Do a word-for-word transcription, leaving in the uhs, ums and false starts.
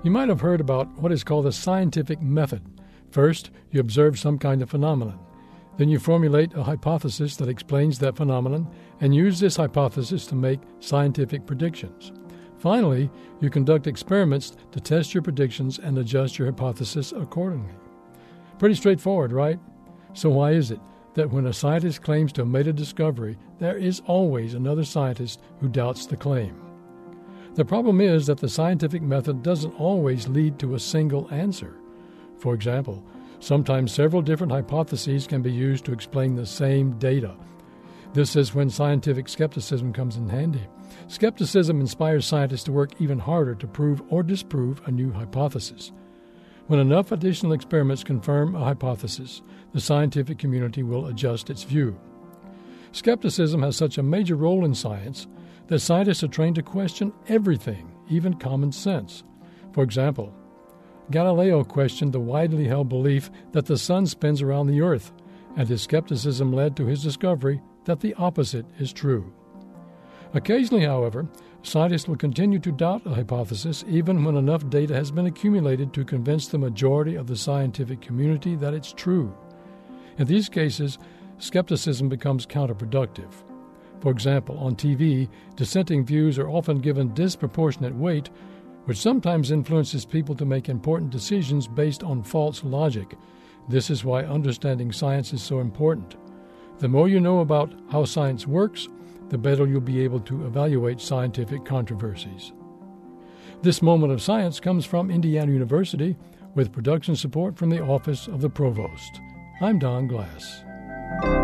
You might have heard about what is called the scientific method. First, you observe some kind of phenomenon. Then you formulate a hypothesis that explains that phenomenon and use this hypothesis to make scientific predictions. Finally, you conduct experiments to test your predictions and adjust your hypothesis accordingly. Pretty straightforward, right? So why is it that when a scientist claims to have made a discovery, there is always another scientist who doubts the claim? The problem is that the scientific method doesn't always lead to a single answer. For example, sometimes several different hypotheses can be used to explain the same data. This is when scientific skepticism comes in handy. Skepticism inspires scientists to work even harder to prove or disprove a new hypothesis. When enough additional experiments confirm a hypothesis, the scientific community will adjust its view. Skepticism has such a major role in science that scientists are trained to question everything, even common sense. For example, Galileo questioned the widely held belief that the sun spins around the earth, and his skepticism led to his discovery that the opposite is true. Occasionally, however, scientists will continue to doubt a hypothesis even when enough data has been accumulated to convince the majority of the scientific community that it's true. In these cases, skepticism becomes counterproductive. For example, on T V, dissenting views are often given disproportionate weight, which sometimes influences people to make important decisions based on false logic. This is why understanding science is so important. The more you know about how science works, the better you'll be able to evaluate scientific controversies. This Moment of Science comes from Indiana University with production support from the Office of the Provost. I'm Don Glass.